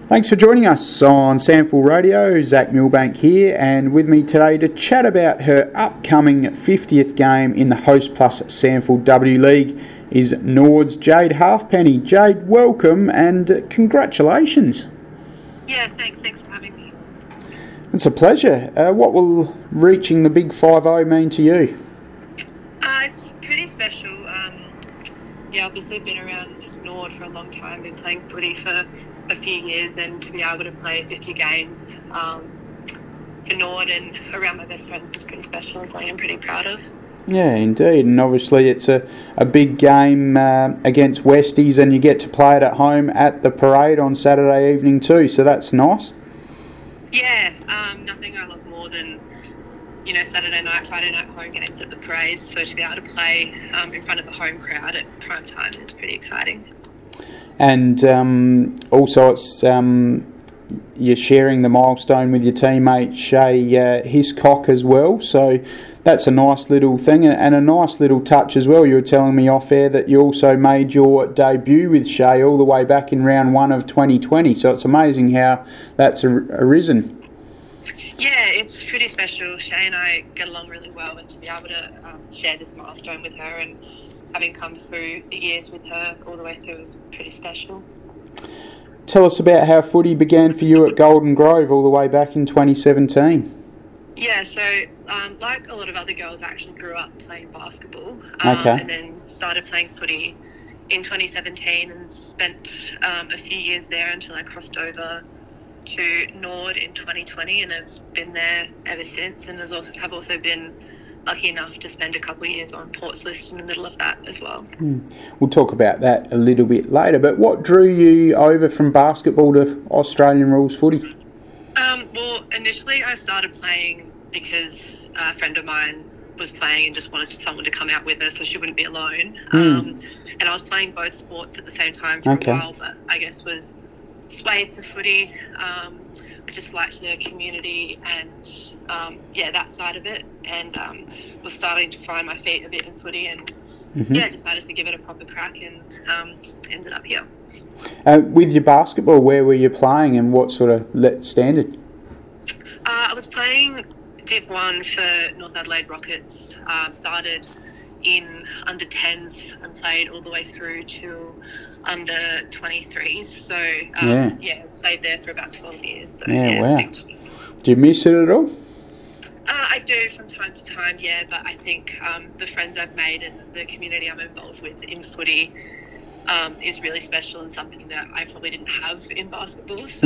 Thanks for joining us on SANFL Radio. Zach Milbank here, and with me today to chat about her upcoming 50th game in the Host Plus SANFL W League is Nord's Jade Halfpenny. Jade, welcome and congratulations. Yeah, thanks for having me. It's a pleasure. What will reaching the big 5-0 mean to you? It's pretty special. Obviously been around Nord for a long time, been playing footy for a few years, and to be able to play 50 games for Nord and around my best friends is pretty special, and something I'm pretty proud of. Yeah, indeed, and obviously it's a big game against Westies, and you get to play it at home at the parade on Saturday evening too, so that's nice. Yeah, nothing I love more than Saturday night, Friday night home games at the parade, so to be able to play in front of a home crowd at prime time is pretty exciting. And also it's you're sharing the milestone with your teammate Shay Hiscock as well, so that's a nice little thing and a nice little touch as well. You were telling me off air that you also made your debut with Shay all the way back in round 1 of 2020, so it's amazing how that's arisen. Yeah, it's pretty special. Shay and I get along really well, and to be able to share this milestone with her and having come through the years with her all the way through is pretty special. Tell us about how footy began for you at Golden Grove all the way back in 2017. Yeah, so like a lot of other girls, I actually grew up playing basketball and then started playing footy in 2017 and spent a few years there until I crossed over to Nord in 2020, and I've been there ever since, and have also been lucky enough to spend a couple of years on Ports List in the middle of that as well. We'll talk about that a little bit later, but what drew you over from basketball to Australian rules footy? Well, initially I started playing because a friend of mine was playing and just wanted someone to come out with her so she wouldn't be alone. And I was playing both sports at the same time for a while, but I guess was swayed to footy. I just liked the community and that side of it, and was starting to find my feet a bit in footy, and decided to give it a proper crack, and ended up here. With your basketball, where were you playing and what sort of standard? I was playing Div 1 for North Adelaide Rockets. Started in under 10s and played all the way through to under 23s. So, played there for about 12 years. So, wow. Do you miss it at all? I do from time to time, but I think the friends I've made and the community I'm involved with in footy is really special and something that I probably didn't have in basketball. So,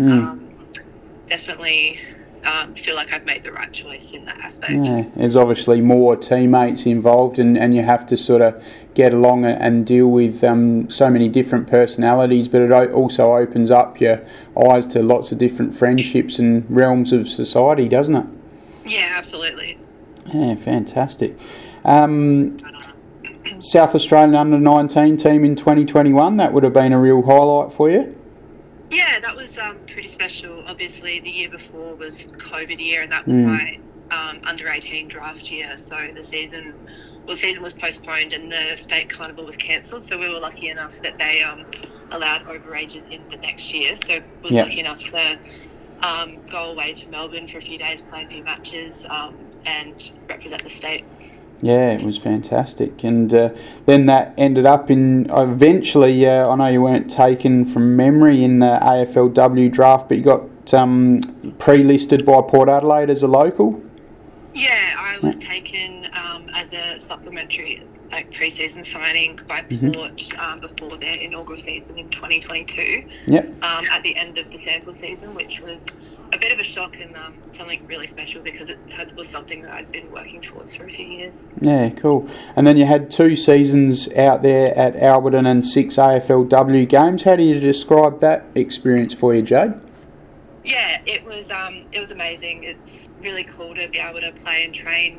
definitely feel like I've made the right choice in that aspect. Yeah, there's obviously more teammates involved, and you have to sort of get along and deal with so many different personalities, but it also opens up your eyes to lots of different friendships and realms of society, doesn't it? Yeah, absolutely. Yeah, fantastic. South Australian under-19 team in 2021, that would have been a real highlight for you? Yeah, that was pretty special. Obviously, the year before was COVID year, and that was my under-18 draft year. So the season was postponed and the state carnival was cancelled. So we were lucky enough that they allowed overages in the next year. So was lucky enough to go away to Melbourne for a few days, play a few matches, and represent the state. Yeah, it was fantastic. And then that ended up in, eventually, I know you weren't taken from memory in the AFLW draft, but you got pre-listed by Port Adelaide as a local? Yeah, I was taken as a supplementary pre-season signing by Port before their inaugural season in 2022 at the end of the SANFL season, which was a bit of a shock and something really special because it was something that I'd been working towards for a few years. Yeah, cool. And then you had 2 seasons out there at Alberton and 6 AFLW games. How do you describe that experience for you, Jade? Yeah, it was amazing. It's really cool to be able to play and train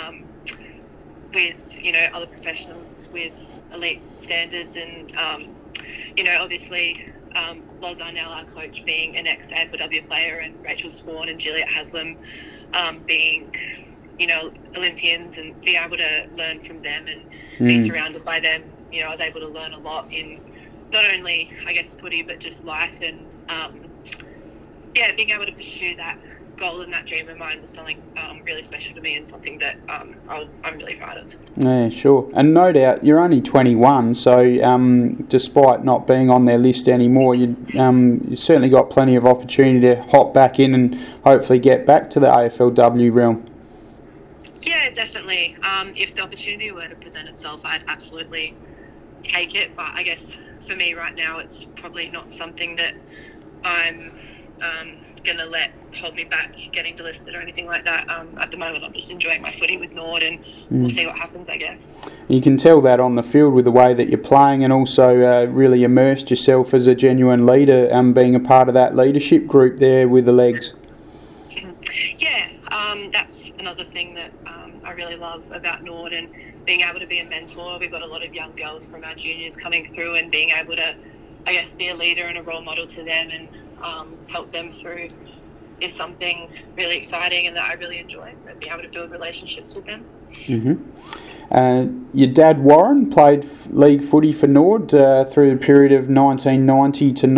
with other professionals with elite standards, and obviously Loz Arnell, our coach, being an ex-AFLW player, and Rachel Swan and Juliet Haslam being Olympians, and be able to learn from them and be surrounded by them. I was able to learn a lot in not only, I guess, footy, but just life and being able to pursue that goal and that dream of mine was something really special to me, and something that I'm really proud of. Yeah, sure. And no doubt, you're only 21, so despite not being on their list anymore, you've certainly got plenty of opportunity to hop back in and hopefully get back to the AFLW realm. Yeah, definitely. If the opportunity were to present itself, I'd absolutely take it. But I guess for me right now, it's probably not something that I'm going to let hold me back getting delisted or anything like that. At the moment, I'm just enjoying my footy with Nord, and we'll see what happens, I guess. You can tell that on the field with the way that you're playing, and also really immersed yourself as a genuine leader, being a part of that leadership group there with the Legs. Yeah, that's another thing that I really love about Nord, and being able to be a mentor. We've got a lot of young girls from our juniors coming through, and being able to, I guess, be a leader and a role model to them, and help them through is something really exciting and that I really enjoy, and being able to build relationships with them. Your dad Warren played league footy for Nord through the period of 1990 to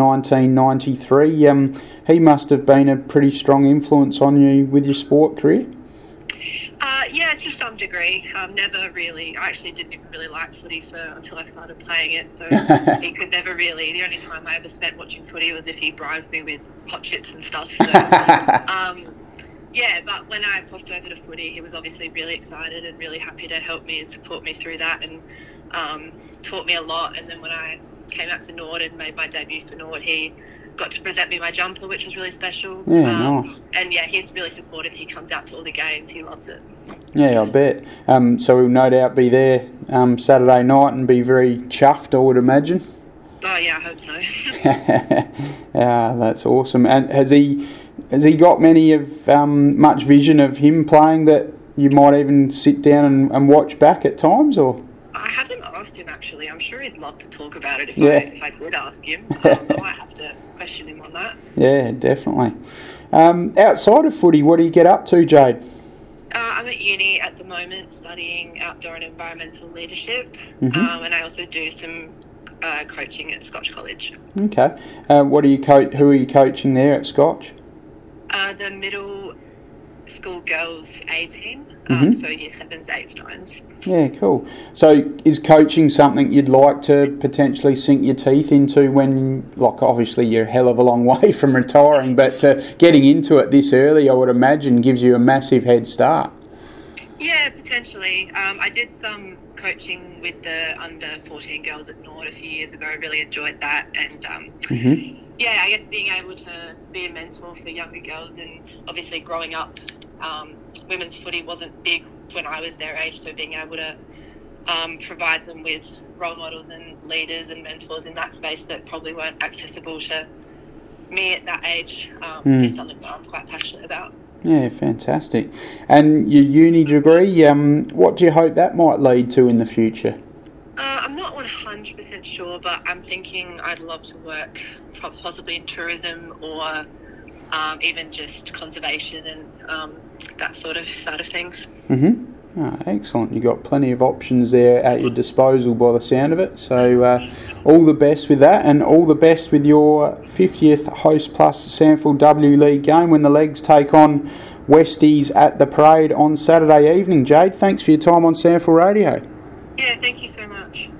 1993. He must have been a pretty strong influence on you with your sport career. Yeah, to some degree. Never really. I actually didn't even really like footy until I started playing it. So he could never really. The only time I ever spent watching footy was if he bribed me with hot chips and stuff. So, yeah, but when I crossed over to footy, he was obviously really excited and really happy to help me and support me through that, and taught me a lot. And then when I came out to Nord and made my debut for Nord, he got to present me my jumper, which was really special. Yeah, nice. And yeah, he's really supportive. He comes out to all the games. He loves it. Yeah, I bet. So we'll no doubt be there Saturday night and be very chuffed, I would imagine. Oh yeah, I hope so. Yeah, that's awesome. And has he got much vision of him playing that you might even sit down and watch back at times, or? I haven't asked him, actually. I'm sure he'd love to talk about it if I did ask him. I might have to question him on that. Yeah, definitely. Outside of footy, what do you get up to, Jade? I'm at uni at the moment studying outdoor and environmental leadership, and I also do some coaching at Scotch College. Okay. What are you who are you coaching there at Scotch? The middle school girls A team, so year 7s, 8s, 9s. Yeah, cool. So is coaching something you'd like to potentially sink your teeth into when, like, obviously you're a hell of a long way from retiring, but getting into it this early, I would imagine, gives you a massive head start? Yeah, potentially. I did some coaching with the under 14 girls at Nord a few years ago. I really enjoyed that, and yeah, I guess being able to be a mentor for younger girls, and obviously growing up, women's footy wasn't big when I was their age, so being able to provide them with role models and leaders and mentors in that space that probably weren't accessible to me at that age is something that I'm quite passionate about. Yeah, fantastic. And your uni degree, what do you hope that might lead to in the future? I'm not 100% sure, but I'm thinking I'd love to work possibly in tourism, or even just conservation and that sort of side of things. Oh, excellent. You've got plenty of options there at your disposal by the sound of it. So all the best with that, and all the best with your 50th Host Plus SANFL W League game when the Legs take on Westies at the Parade on Saturday evening. Jade, thanks for your time on SANFL Radio. Yeah, thank you so much.